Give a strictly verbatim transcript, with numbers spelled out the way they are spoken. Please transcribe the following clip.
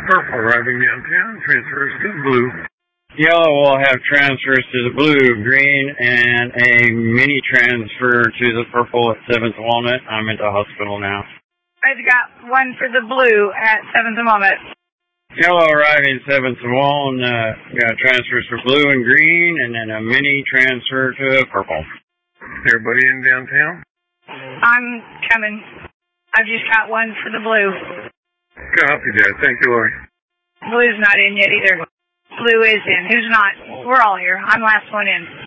Purple arriving downtown, transfers to the blue. Yellow will have transfers to the blue, green, and a mini transfer to the purple at seventh Walnut. I'm at the hospital now. I've got one for the blue at seventh Walnut. Yellow arriving seventh Walnut. Got transfers for blue and green, and then a mini transfer to purple. Everybody in downtown? I'm coming. I've just got one for the blue. Copy that. Thank you, Lori. Blue's not in yet either. Blue is in. Who's not? We're all here. I'm last one in.